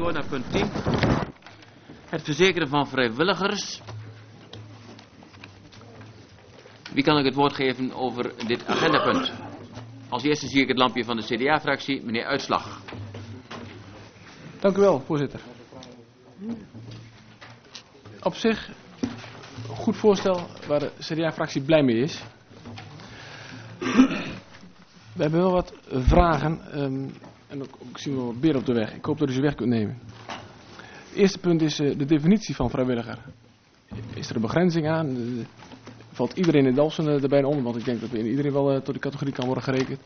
door naar punt 10. Het verzekeren van vrijwilligers. Wie kan ik het woord geven over dit agendapunt? Als eerste zie ik het lampje van de CDA-fractie, meneer Uitslag. Dank u wel, voorzitter. Op zich een goed voorstel waar de CDA-fractie blij mee is. We hebben wel wat vragen en ook zien we wel wat beren op de weg. Ik hoop dat u ze weg kunt nemen. Het eerste punt is de definitie van vrijwilliger. Is er een begrenzing aan? Valt iedereen in Dalfsen erbij onder? Want ik denk dat iedereen wel tot die categorie kan worden gerekend.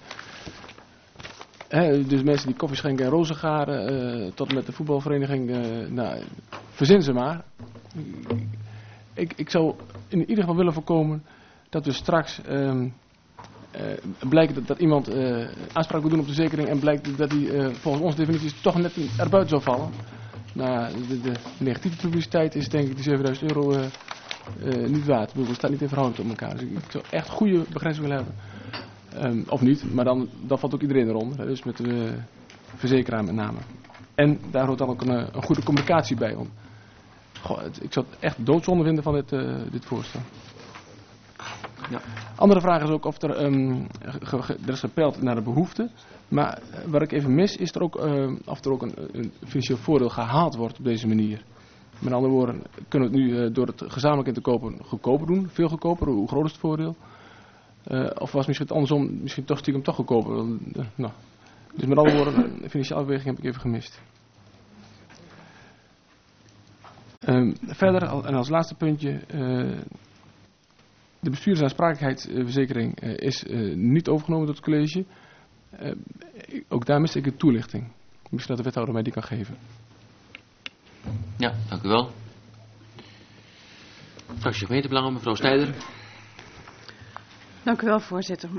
Dus mensen die koffie schenken en rozen garen, tot en met de voetbalvereniging, verzin ze maar. Ik zou in ieder geval willen voorkomen dat we straks blijkt dat iemand aanspraak wil doen op de verzekering en blijkt dat hij volgens onze definities toch net erbuiten zou vallen. Nou, de negatieve publiciteit is denk ik die €7.000 niet waard. Het staat niet in verhouding tot elkaar. Dus ik zou echt goede begrenzing willen hebben. Of niet, maar dan valt ook iedereen eronder. Dus met de verzekeraar met name. En daar hoort dan ook een goede communicatie bij. Ik zou het echt doodzonde vinden van dit voorstel. Ja. Andere vraag is ook of er is gepeild naar de behoefte. Maar wat ik even mis is er ook of er ook een financieel voordeel gehaald wordt op deze manier. Met andere woorden, kunnen we het nu door het gezamenlijk in te kopen goedkoper doen? Veel goedkoper, hoe groot is het voordeel? Of was misschien het andersom, misschien toch stiekem toch goedkoper? Nou. Dus met andere woorden, de financiële afweging heb ik even gemist. Verder, en als laatste puntje, de bestuurdersaansprakelijkheidsverzekering is niet overgenomen door het college. Ook daar miste ik een toelichting. Misschien dat de wethouder mij die kan geven. Ja, dank u wel. Fractie gemeentebelangen, mevrouw Snijder. Dank u wel, voorzitter.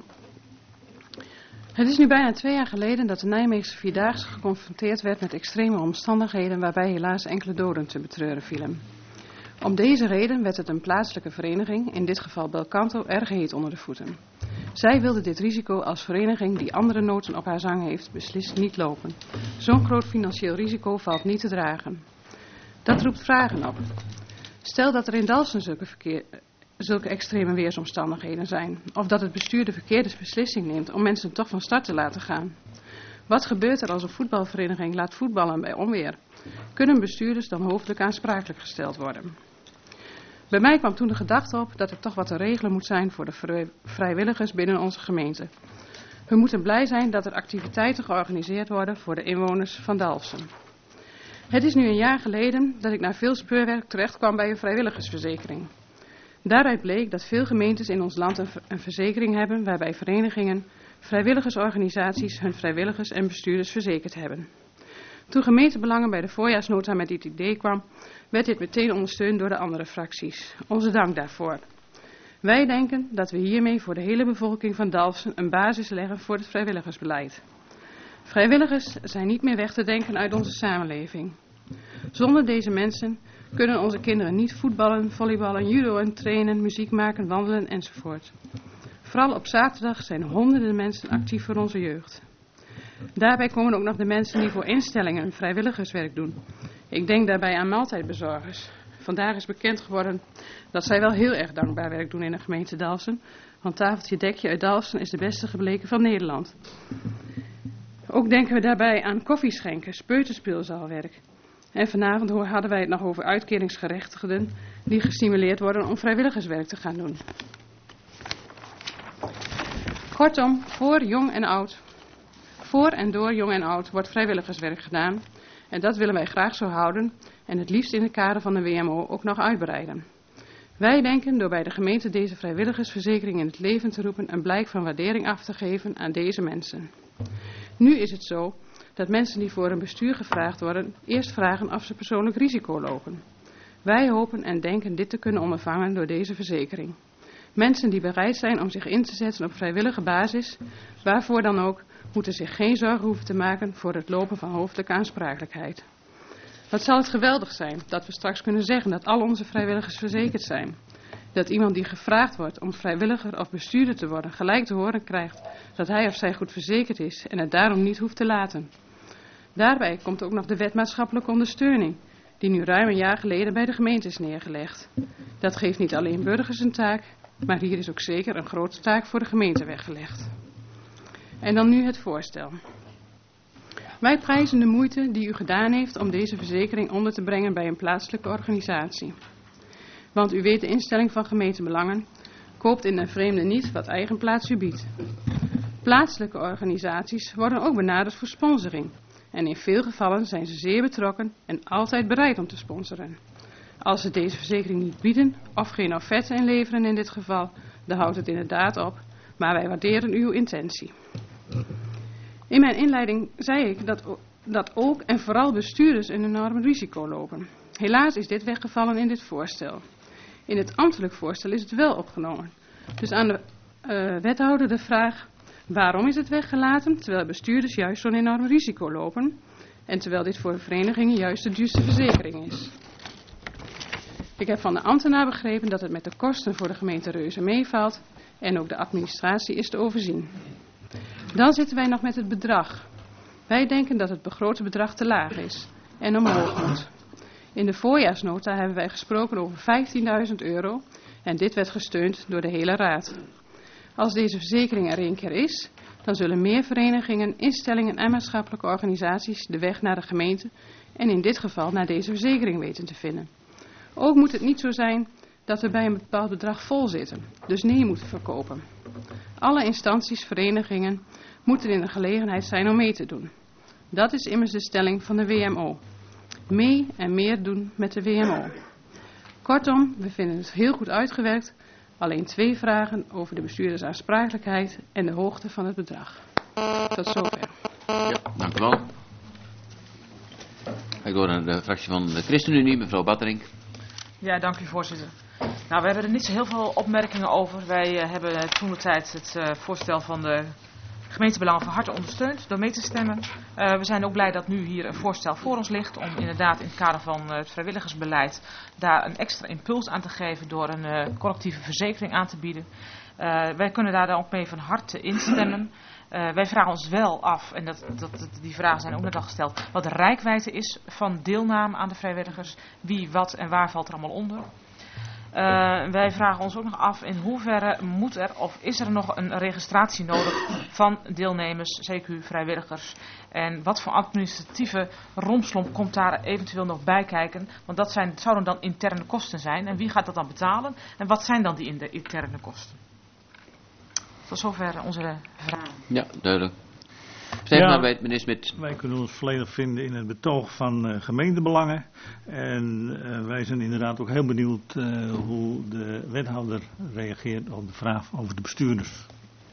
Het is nu bijna 2 jaar geleden dat de Nijmeegse Vierdaagse geconfronteerd werd met extreme omstandigheden waarbij helaas enkele doden te betreuren vielen. Om deze reden werd het een plaatselijke vereniging, in dit geval Belcanto, erg heet onder de voeten. Zij wilde dit risico als vereniging die andere noten op haar zang heeft beslist niet lopen. Zo'n groot financieel risico valt niet te dragen. Dat roept vragen op. Stel dat er in Dalfsen zulke extreme weersomstandigheden zijn. Of dat het bestuur de verkeerde beslissing neemt om mensen toch van start te laten gaan. Wat gebeurt er als een voetbalvereniging laat voetballen bij onweer? Kunnen bestuurders dan hoofdelijk aansprakelijk gesteld worden? Bij mij kwam toen de gedachte op dat er toch wat te regelen moet zijn voor de vrijwilligers binnen onze gemeente. We moeten blij zijn dat er activiteiten georganiseerd worden voor de inwoners van Dalfsen. Het is nu 1 jaar geleden dat ik na veel speurwerk terecht kwam bij een vrijwilligersverzekering. Daaruit bleek dat veel gemeentes in ons land een verzekering hebben waarbij verenigingen, vrijwilligersorganisaties hun vrijwilligers en bestuurders verzekerd hebben. Toen gemeentebelangen bij de voorjaarsnota met dit idee kwam, werd dit meteen ondersteund door de andere fracties. Onze dank daarvoor. Wij denken dat we hiermee voor de hele bevolking van Dalfsen een basis leggen voor het vrijwilligersbeleid. Vrijwilligers zijn niet meer weg te denken uit onze samenleving. Zonder deze mensen kunnen onze kinderen niet voetballen, volleyballen, judoën, trainen, muziek maken, wandelen enzovoort. Vooral op zaterdag zijn honderden mensen actief voor onze jeugd. Daarbij komen ook nog de mensen die voor instellingen vrijwilligerswerk doen. Ik denk daarbij aan maaltijdbezorgers. Vandaag is bekend geworden dat zij wel heel erg dankbaar werk doen in de gemeente Dalfsen. Want tafeltje dekje uit Dalfsen is de beste gebleken van Nederland. Ook denken we daarbij aan koffieschenkers, peuterspeelzaalwerk. En vanavond hadden wij het nog over uitkeringsgerechtigden die gestimuleerd worden om vrijwilligerswerk te gaan doen. Kortom, voor en door jong en oud wordt vrijwilligerswerk gedaan. En dat willen wij graag zo houden en het liefst in het kader van de WMO ook nog uitbreiden. Wij denken door bij de gemeente deze vrijwilligersverzekering in het leven te roepen een blijk van waardering af te geven aan deze mensen. Nu is het zo dat mensen die voor een bestuur gevraagd worden eerst vragen of ze persoonlijk risico lopen. Wij hopen en denken dit te kunnen ondervangen door deze verzekering. Mensen die bereid zijn om zich in te zetten op vrijwillige basis, waarvoor dan ook, moeten zich geen zorgen hoeven te maken voor het lopen van hoofdelijke aansprakelijkheid. Wat zal het geweldig zijn dat we straks kunnen zeggen dat al onze vrijwilligers verzekerd zijn. Dat iemand die gevraagd wordt om vrijwilliger of bestuurder te worden gelijk te horen krijgt dat hij of zij goed verzekerd is en het daarom niet hoeft te laten. Daarbij komt ook nog de wet maatschappelijke ondersteuning, die nu ruim een jaar geleden bij de gemeente is neergelegd. Dat geeft niet alleen burgers een taak, maar hier is ook zeker een grote taak voor de gemeente weggelegd. En dan nu het voorstel. Wij prijzen de moeite die u gedaan heeft om deze verzekering onder te brengen bij een plaatselijke organisatie. Want u weet, de instelling van gemeentebelangen koopt in den vreemde niet wat eigen plaats u biedt. Plaatselijke organisaties worden ook benaderd voor sponsoring. En in veel gevallen zijn ze zeer betrokken en altijd bereid om te sponsoren. Als ze deze verzekering niet bieden of geen offerte inleveren in dit geval, dan houdt het inderdaad op. Maar wij waarderen uw intentie. In mijn inleiding zei ik dat ook en vooral bestuurders een enorm risico lopen. Helaas is dit weggevallen in dit voorstel. In het ambtelijk voorstel is het wel opgenomen. Dus aan de wethouder de vraag: waarom is het weggelaten, terwijl bestuurders juist zo'n enorm risico lopen en terwijl dit voor de verenigingen juist de duurste verzekering is? Ik heb van de ambtenaar begrepen dat het met de kosten voor de gemeente reuze meevalt en ook de administratie is te overzien. Dan zitten wij nog met het bedrag. Wij denken dat het begrote bedrag te laag is en omhoog moet. In de voorjaarsnota hebben wij gesproken over €15.000 en dit werd gesteund door de hele raad. Als deze verzekering er één keer is, dan zullen meer verenigingen, instellingen en maatschappelijke organisaties de weg naar de gemeente en in dit geval naar deze verzekering weten te vinden. Ook moet het niet zo zijn dat we bij een bepaald bedrag vol zitten, dus nee moeten verkopen. Alle instanties, verenigingen moeten in de gelegenheid zijn om mee te doen. Dat is immers de stelling van de WMO. Mee en meer doen met de WMO. Kortom, we vinden het heel goed uitgewerkt. Alleen 2 vragen over de bestuurdersaansprakelijkheid en de hoogte van het bedrag. Tot zover. Ja, dank u wel. Ik door naar de fractie van de ChristenUnie, mevrouw Batterink. Ja, dank u voorzitter. Nou, we hebben er niet zo heel veel opmerkingen over. Wij hebben toen de tijd het voorstel van de gemeentebelangen van harte ondersteund door mee te stemmen. We zijn ook blij dat nu hier een voorstel voor ons ligt om inderdaad in het kader van het vrijwilligersbeleid daar een extra impuls aan te geven door een collectieve verzekering aan te bieden. Wij kunnen daar dan ook mee van harte instemmen. Wij vragen ons wel af, en die vragen zijn ook net al gesteld, wat de reikwijdte is van deelname aan de vrijwilligers. Wie, wat en waar valt er allemaal onder. Wij vragen ons ook nog af in hoeverre moet er of is er nog een registratie nodig van deelnemers, CQ, vrijwilligers. En wat voor administratieve rompslomp komt daar eventueel nog bij kijken. Want dat zouden dan interne kosten zijn. En wie gaat dat dan betalen? En wat zijn dan die interne kosten? Tot zover onze vragen. Ja, duidelijk. Zeg maar bij meneer Smit. Wij kunnen ons volledig vinden in het betoog van gemeentebelangen. En wij zijn inderdaad ook heel benieuwd hoe de wethouder reageert op de vraag over de bestuurders.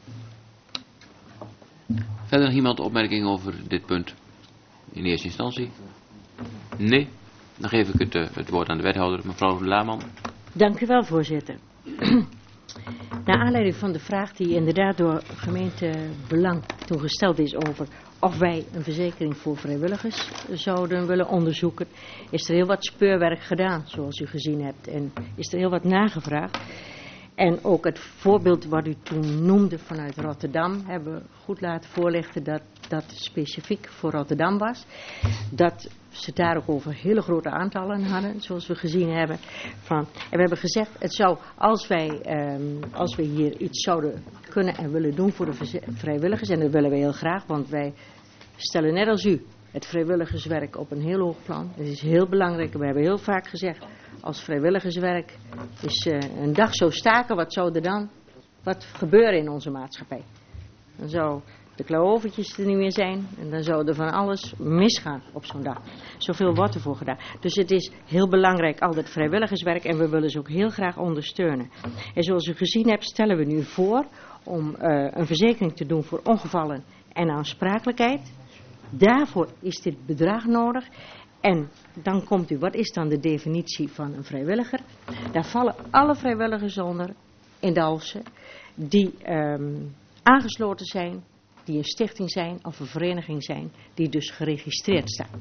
Verder nog iemand opmerking over dit punt? In eerste instantie? Nee? Dan geef ik het woord aan de wethouder, mevrouw Laarman. Dank u wel, voorzitter. Naar aanleiding van de vraag die inderdaad door gemeentebelang toen gesteld is over of wij een verzekering voor vrijwilligers zouden willen onderzoeken, is er heel wat speurwerk gedaan, zoals u gezien hebt. En is er heel wat nagevraagd. En ook het voorbeeld wat u toen noemde vanuit Rotterdam hebben we goed laten voorlichten dat dat specifiek voor Rotterdam was. Dat ze daar ook over hele grote aantallen hadden, zoals we gezien hebben. En we hebben gezegd, het zou, als we hier iets zouden kunnen en willen doen voor de vrijwilligers, en dat willen we heel graag, want wij stellen net als u het vrijwilligerswerk op een heel hoog plan. Het is heel belangrijk, we hebben heel vaak gezegd, als vrijwilligerswerk is een dag zo staken, wat gebeuren in onze maatschappij? Dan zou de klauwovertjes er niet meer zijn en dan zou er van alles misgaan op zo'n dag. Zoveel wordt ervoor gedaan. Dus het is heel belangrijk, al dat vrijwilligerswerk, en we willen ze ook heel graag ondersteunen. En zoals u gezien hebt, stellen we nu voor om een verzekering te doen voor ongevallen en aansprakelijkheid. Daarvoor is dit bedrag nodig. En dan komt u, wat is dan de definitie van een vrijwilliger? Daar vallen alle vrijwilligers onder in Dalfsen die aangesloten zijn, die een stichting zijn of een vereniging zijn, die dus geregistreerd staan.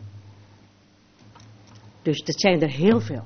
Dus dat zijn er heel veel.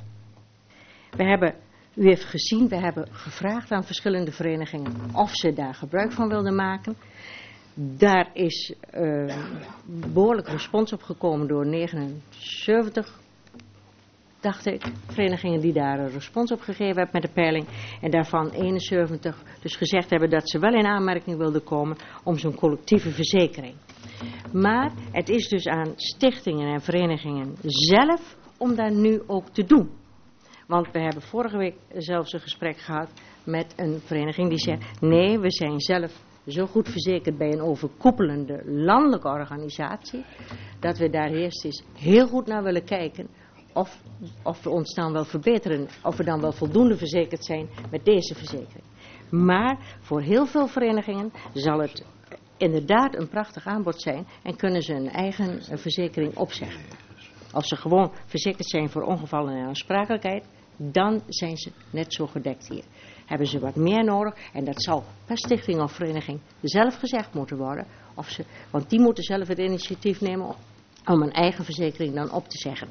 U heeft gezien, we hebben gevraagd aan verschillende verenigingen of ze daar gebruik van wilden maken. Daar is behoorlijk respons op gekomen door 79, dacht ik, verenigingen die daar een respons op gegeven hebben met de peiling. En daarvan 71 dus gezegd hebben dat ze wel in aanmerking wilden komen om zo'n collectieve verzekering. Maar het is dus aan stichtingen en verenigingen zelf om dat nu ook te doen. Want we hebben vorige week zelfs een gesprek gehad met een vereniging die zegt, nee, we zijn zelf zo goed verzekerd bij een overkoepelende landelijke organisatie, dat we daar eerst eens heel goed naar willen kijken of we ons dan wel verbeteren, of we dan wel voldoende verzekerd zijn met deze verzekering. Maar voor heel veel verenigingen zal het inderdaad een prachtig aanbod zijn en kunnen ze een eigen verzekering opzeggen. Als ze gewoon verzekerd zijn voor ongevallen en aansprakelijkheid, dan zijn ze net zo gedekt hier. Hebben ze wat meer nodig en dat zal per stichting of vereniging zelf gezegd moeten worden. Want die moeten zelf het initiatief nemen om een eigen verzekering dan op te zeggen.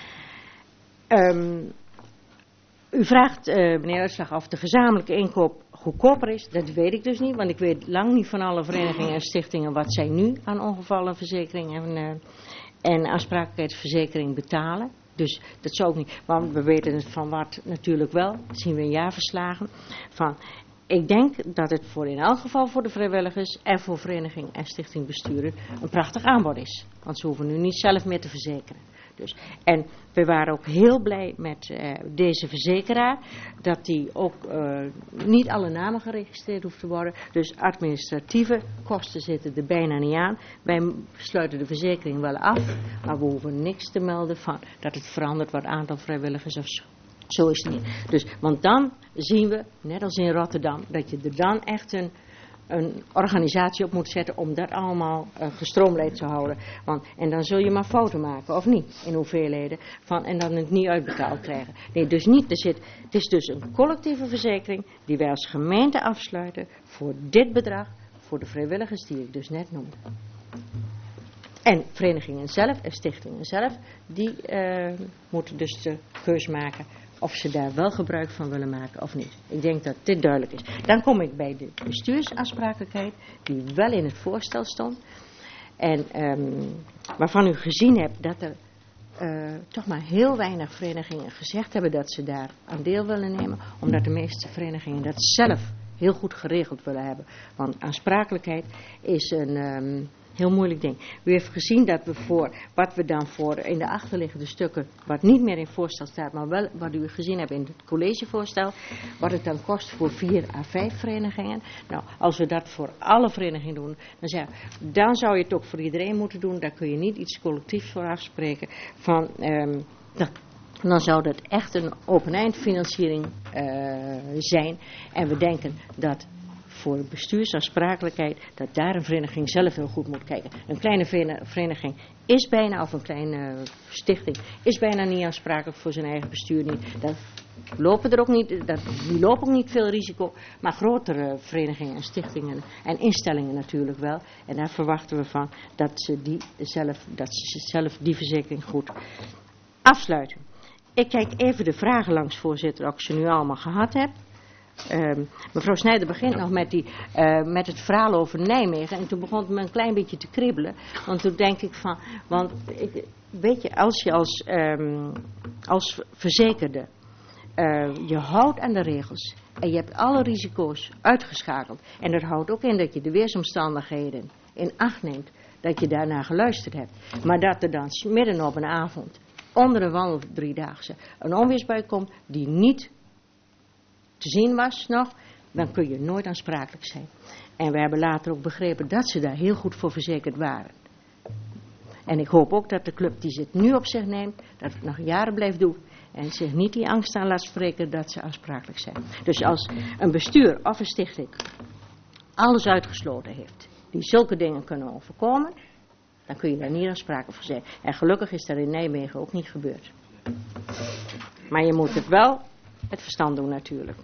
U vraagt, meneer Uitslag, of de gezamenlijke inkoop goedkoper is. Dat weet ik dus niet, want ik weet lang niet van alle verenigingen en stichtingen wat zij nu aan ongevallenverzekering en aansprakelijkheidsverzekering betalen. Dus dat zou ook niet, want we weten het van wat natuurlijk wel, dat zien we in jaarverslagen. Ik denk dat het in elk geval voor de vrijwilligers en voor vereniging en stichtingbesturen een prachtig aanbod is. Want ze hoeven nu niet zelf meer te verzekeren. Dus, en we waren ook heel blij met deze verzekeraar, dat die ook niet alle namen geregistreerd hoeft te worden. Dus administratieve kosten zitten er bijna niet aan. Wij sluiten de verzekering wel af, maar we hoeven niks te melden van dat het verandert wat aantal vrijwilligers of zo. Zo is het niet. Dus, want dan zien we, net als in Rotterdam, dat je er dan echt een organisatie op moet zetten om dat allemaal gestroomlijnd te houden. En dan zul je maar fouten maken, of niet, in hoeveelheden, en dan het niet uitbetaald krijgen. Nee, dus niet. Het is dus een collectieve verzekering die wij als gemeente afsluiten voor dit bedrag, voor de vrijwilligers die ik dus net noemde. En verenigingen zelf en stichtingen zelf, die moeten dus de keus maken of ze daar wel gebruik van willen maken of niet. Ik denk dat dit duidelijk is. Dan kom ik bij de bestuursaansprakelijkheid, die wel in het voorstel stond. En waarvan u gezien hebt dat er toch maar heel weinig verenigingen gezegd hebben dat ze daar aan deel willen nemen. Omdat de meeste verenigingen dat zelf heel goed geregeld willen hebben. Want aansprakelijkheid is een heel moeilijk ding. U heeft gezien dat we wat we dan voor in de achterliggende stukken, wat niet meer in het voorstel staat, maar wel wat u gezien hebt in het collegevoorstel, wat het dan kost voor 4 à 5 verenigingen. Nou, als we dat voor alle verenigingen doen, dan zou je het ook voor iedereen moeten doen. Daar kun je niet iets collectiefs voor afspreken. Dan zou dat echt een open-eindfinanciering zijn. En we denken dat voor bestuursaansprakelijkheid, dat daar een vereniging zelf heel goed moet kijken. Een kleine vereniging is bijna, of een kleine stichting, is bijna niet aansprakelijk voor zijn eigen bestuur niet. Die lopen ook niet veel risico, maar grotere verenigingen en stichtingen en instellingen natuurlijk wel. En daar verwachten we van dat ze zelf die verzekering goed afsluiten. Ik kijk even de vragen langs, voorzitter, of ik ze nu allemaal gehad heb. Mevrouw Snijder begint nog met het verhaal over Nijmegen. En toen begon het me een klein beetje te kriebelen. Want toen denk ik weet je, als je als verzekerde je houdt aan de regels en je hebt alle risico's uitgeschakeld. En dat houdt ook in dat je de weersomstandigheden in acht neemt, dat je daarnaar geluisterd hebt. Maar dat er dan midden op een avond onder een wandel 3-daagse een onweersbui komt die niet te zien was nog, dan kun je nooit aansprakelijk zijn. En we hebben later ook begrepen dat ze daar heel goed voor verzekerd waren. En ik hoop ook dat de club die het nu op zich neemt, dat het nog jaren blijft doen. En zich niet die angst aan laat spreken dat ze aansprakelijk zijn. Dus als een bestuur of een stichting alles uitgesloten heeft, die zulke dingen kunnen overkomen, dan kun je daar niet aansprakelijk voor zijn. En gelukkig is dat in Nijmegen ook niet gebeurd. Maar je moet het wel met verstand doen natuurlijk.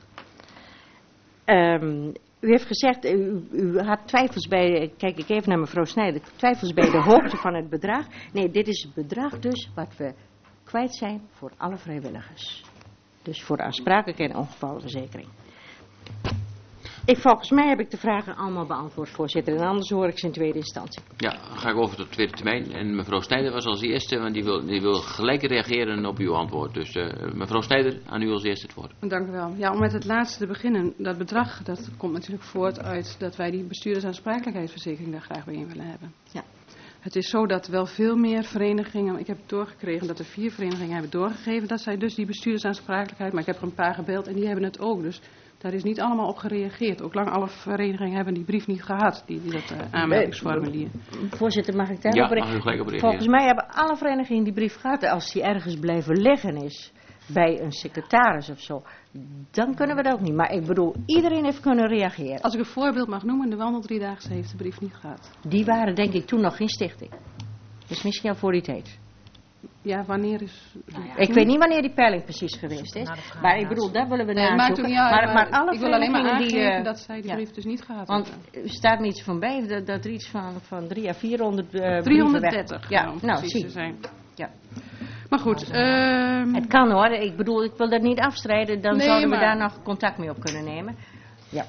U heeft gezegd, u had twijfels bij, kijk ik even naar mevrouw Snijder, twijfels bij de hoogte van het bedrag. Nee, dit is het bedrag dus wat we kwijt zijn voor alle vrijwilligers. Dus voor de aansprakelijkheid en ongevallenverzekering. Volgens mij heb ik de vragen allemaal beantwoord, voorzitter. En anders hoor ik ze in tweede instantie. Ja, dan ga ik over tot de tweede termijn. En mevrouw Snijder was als eerste, want die wil gelijk reageren op uw antwoord. Dus mevrouw Snijder, aan u als eerste het woord. Dank u wel. Ja, om met het laatste te beginnen. Dat bedrag, dat komt natuurlijk voort uit dat wij die bestuurdersaansprakelijkheidsverzekering daar graag bij in willen hebben. Ja. Het is zo dat wel veel meer verenigingen, ik heb doorgekregen dat er 4 verenigingen hebben doorgegeven dat zij dus die bestuurdersaansprakelijkheid, maar ik heb er een paar gebeld en die hebben het ook. Dus daar is niet allemaal op gereageerd. Ook lang alle verenigingen hebben die brief niet gehad, dat aanmeldingsformulier. Voorzitter, mag ik daarop mag u gelijk op reageren. Volgens mij hebben alle verenigingen die brief gehad. Als die ergens blijven liggen is, bij een secretaris of zo, dan kunnen we dat ook niet. Maar ik bedoel, iedereen heeft kunnen reageren. Als ik een voorbeeld mag noemen, de Wandeldriedaagse heeft de brief niet gehad. Die waren denk ik toen nog geen stichting. Dus misschien al voor die tijd. Ja, wanneer is... Ik weet niet wanneer die peiling precies geweest is. Maar ik bedoel, daar willen we naar zoeken. Maar alle ik wil alleen maar verenigingen aangeven dat zij die brief dus niet gehad want hebben. er staat me iets van bij dat er iets van 300 à 400 330. Ja, nou precies zie. te zijn. Ja. Maar goed. Het kan hoor. Ik bedoel, ik wil dat niet afstrijden. Dan zouden we maar daar nog contact mee op kunnen nemen. Ja.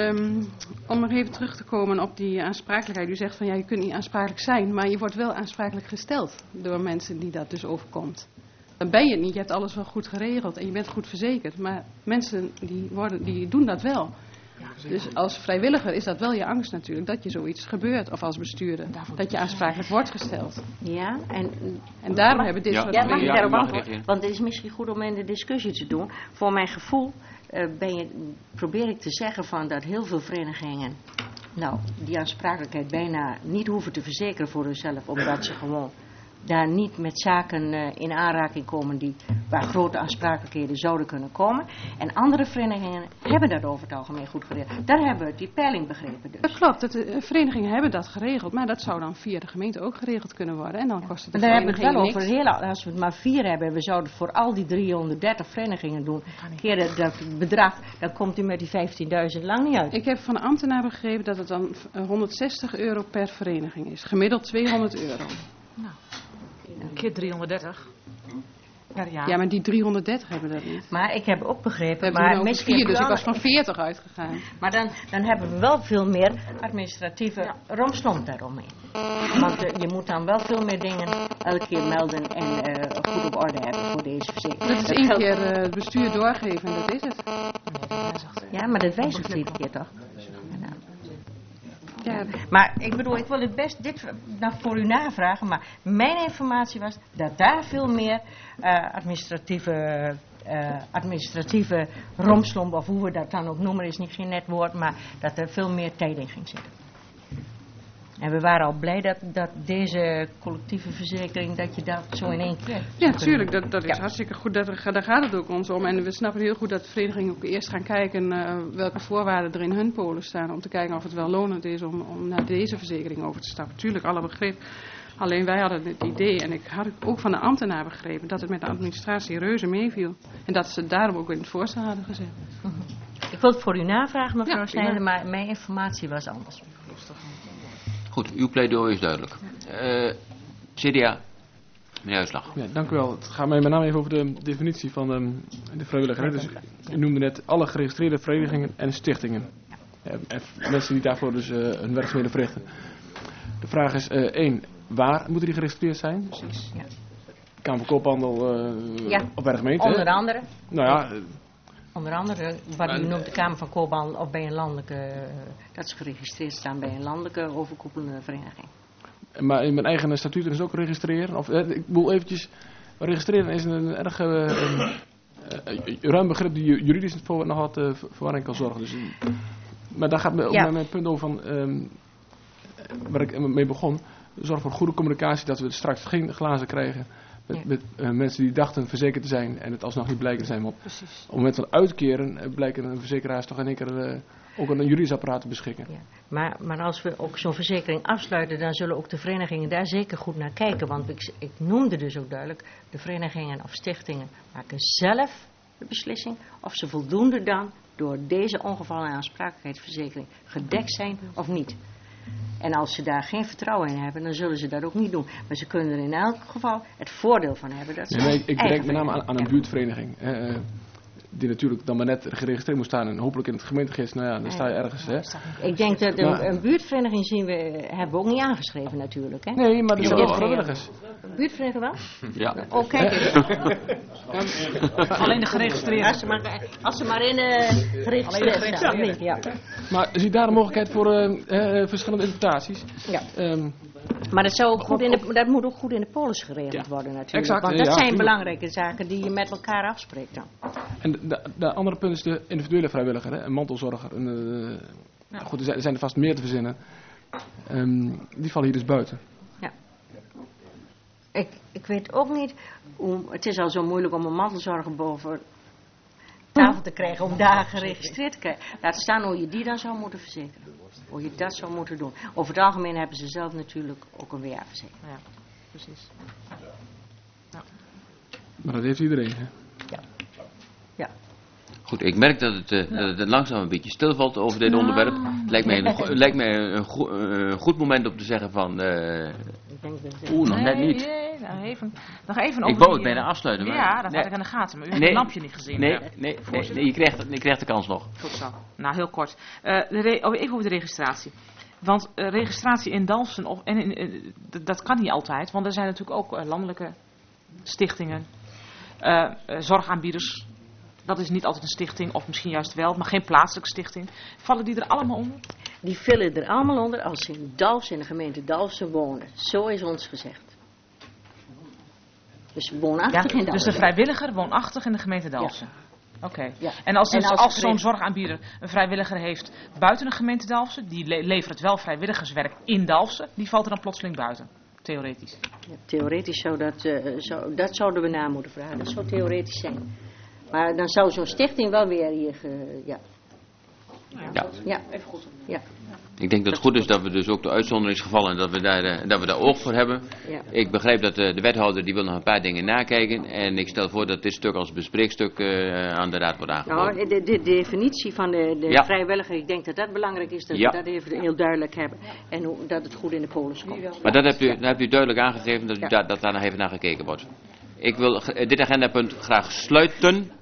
Om nog even terug te komen op die aansprakelijkheid. U zegt van ja, je kunt niet aansprakelijk zijn, maar je wordt wel aansprakelijk gesteld door mensen die dat dus overkomt. Dan ben je het niet, je hebt alles wel goed geregeld en je bent goed verzekerd. Maar mensen die doen dat wel. Dus als vrijwilliger is dat wel je angst natuurlijk, dat je zoiets gebeurt. Of als bestuurder, dat je aansprakelijk wordt gesteld. Ja, en daarom hebben dit soort mag ik Ja, daarop mag antwoorden? reageren. Want het is misschien goed om in de discussie te doen. Voor mijn gevoel probeer ik te zeggen van dat heel veel verenigingen die aansprakelijkheid bijna niet hoeven te verzekeren voor hunzelf, omdat ze gewoon daar niet met zaken in aanraking komen waar grote aansprakelijkheden zouden kunnen komen. En andere verenigingen hebben dat over het algemeen goed geregeld. Daar hebben we die peiling begrepen dus. Dat klopt, de verenigingen hebben dat geregeld, maar dat zou dan via de gemeente ook geregeld kunnen worden. En dan kost het de Maar daar hebben we het vereniging wel niks. over als we het maar 4 hebben en we zouden voor al die 330 verenigingen doen, keer dat bedrag, dan komt u met die 15.000 lang niet uit. Ik heb van de ambtenaar begrepen dat het dan €160 per vereniging is. Gemiddeld €200. Een keer 330. Ja, maar die 330 hebben dat niet. Maar ik heb ook We begrepen, hebben maar er over misschien 4, dus ik wel- was van 40 uitgegaan. Maar dan hebben we wel veel meer administratieve rompslomp daaromheen. Want je moet dan wel veel meer dingen elke keer melden en goed op orde hebben voor deze verzekering. Dat is één keer het bestuur doorgeven en dat is het. Ja, maar dat wijzigt iedere keer toch? Ja, Maar ik bedoel, ik wil het best dit nog voor u navragen, maar mijn informatie was dat daar veel meer administratieve rompslomp, of hoe we dat dan ook noemen, is niet geen net woord, maar dat er veel meer tijd in ging zitten. En we waren al blij dat deze collectieve verzekering, dat je dat zo in één keer... ja tuurlijk, dat is Ja. hartstikke goed. Daar gaat het ook ons om. En we snappen heel goed dat de verenigingen ook eerst gaan kijken welke voorwaarden er in hun polen staan. Om te kijken of het wel lonend is om naar deze verzekering over te stappen. Tuurlijk, alle begrip. Alleen wij hadden het idee, en ik had het ook van de ambtenaar begrepen, dat het met de administratie reuze meeviel. En dat ze het daarom ook in het voorstel hadden gezet. Ik wil het voor u navragen, mevrouw Ja, Snijder, prima. maar mijn informatie was anders. Goed, uw pleidooi is duidelijk. CDA, meneer Uitslag. Ja, dank u wel. Het gaat mij met name even over de definitie van de vrijwilliger. Hè. Dus, u noemde net alle geregistreerde verenigingen en stichtingen. En mensen die daarvoor dus hun werkzaamheden verrichten. De vraag is 1. Waar moeten die geregistreerd zijn? Precies, ja. Kamer van Koophandel Ja. of bij de gemeente? hè? Onder andere... Nou ja, Onder andere, wat u noemt de Kamer van Koophandel of bij een landelijke, dat ze geregistreerd staan bij een landelijke overkoepelende vereniging. maar in mijn eigen statuten is ook registreren. Of, ik bedoel eventjes, registreren is een erg ruim begrip die juridisch voor nog wat verwarring kan zorgen. Dus, maar daar gaat me ook Ja. mijn punt over van, waar ik mee begon. Zorg voor goede communicatie, dat we straks geen glazen krijgen met mensen die dachten verzekerd te zijn en het alsnog niet blijken te zijn. Want Precies. op het moment van uitkeren blijken een verzekeraars toch in één keer ook een juridisch apparaat te beschikken. Ja. Maar als we ook zo'n verzekering afsluiten, dan zullen ook de verenigingen daar zeker goed naar kijken. Want ik noemde dus ook duidelijk, de verenigingen of stichtingen maken zelf de beslissing of ze voldoende dan door deze ongevallen- en aansprakelijkheidsverzekering gedekt zijn of niet. En als ze daar geen vertrouwen in hebben, dan zullen ze dat ook niet doen. Maar ze kunnen er in elk geval het voordeel van hebben dat ze... Nee, ik denk met name aan een Ja. buurtvereniging. die natuurlijk dan maar net geregistreerd moet staan en hopelijk in het gemeenteregister, nou ja, dan sta je ergens. Hè. Ik denk dat Maar- een buurtvereniging hebben we ook niet aangeschreven natuurlijk. Hè? Nee, maar er zijn Jawel. ook vrijwilligers. Een buurtvereniging wel? Ja. Oh, kijk eens. Alleen de geregistreerden. Als ze maar in geregistreerd staan. Nee, ja. Maar zie daar een mogelijkheid voor verschillende interpretaties? Ja. Ehm, Maar dat, zou ook goed dat moet ook goed in de polis geregeld worden natuurlijk. Exact, Want dat ja, zijn prima. belangrijke zaken die je met elkaar afspreekt dan. En de andere punt is de individuele vrijwilliger, hè? Een mantelzorger. Goed, er zijn er vast meer te verzinnen. Die vallen hier dus buiten. Ja. Ik weet ook niet het is al zo moeilijk om een mantelzorger boven tafel te krijgen om daar geregistreerd te krijgen. Laat staan hoe je die dan zou moeten verzekeren. Hoe je dat zou moeten doen. Over het algemeen hebben ze zelf natuurlijk ook een WA-verzekering. Ja, precies. Maar dat heeft iedereen. Hè? Ja. Goed, ik merk dat het langzaam een beetje stilvalt over dit onderwerp. Lijkt mij een goed moment om te zeggen van... Ik denk dat nog net niet. Nee, nog even Ik over wou het die, bijna afsluiten. Maar Ja, dat nee, had ik aan de gaten, maar u heeft Nee. het lampje niet gezien. Nee, Ja. nee, je krijgt de kans nog. Goed zo. Nou, heel kort. Even over de registratie. Want registratie in Dalfsen, dat kan niet altijd. Want er zijn natuurlijk ook landelijke stichtingen, zorgaanbieders. Dat is niet altijd een stichting, of misschien juist wel, maar geen plaatselijke stichting. Vallen die er allemaal onder? Die vullen er allemaal onder als ze in Dalfsen, in de gemeente Dalfsen wonen. Zo is ons gezegd. Dus woonachtig in Dalfsen. Dus de vrijwilliger woonachtig in de gemeente Dalfsen. Oké. Ja. En als ze zo'n zorgaanbieder een vrijwilliger heeft buiten de gemeente Dalfsen, die levert wel vrijwilligerswerk in Dalfsen, die valt er dan plotseling buiten. Theoretisch. Ja, theoretisch zou dat zouden we na moeten vragen. Dat zou theoretisch zijn. Maar dan zou zo'n stichting wel weer hier... Ja. Ja, even goed. Ja. Ik denk dat het goed is dat we dus ook de uitzonderingsgevallen, dat we daar oog voor hebben. Ja. Ik begrijp dat de wethouder die wil nog een paar dingen nakijken. En ik stel voor dat dit stuk als bespreekstuk aan de raad wordt aangeboden. Nou, de definitie van de Ja. vrijwilliger, ik denk dat dat belangrijk is, dat Ja. we dat even heel duidelijk hebben. En dat het goed in de polis komt. Maar dat hebt u duidelijk aangegeven dat daar nog even naar gekeken wordt. Ik wil dit agendapunt graag sluiten.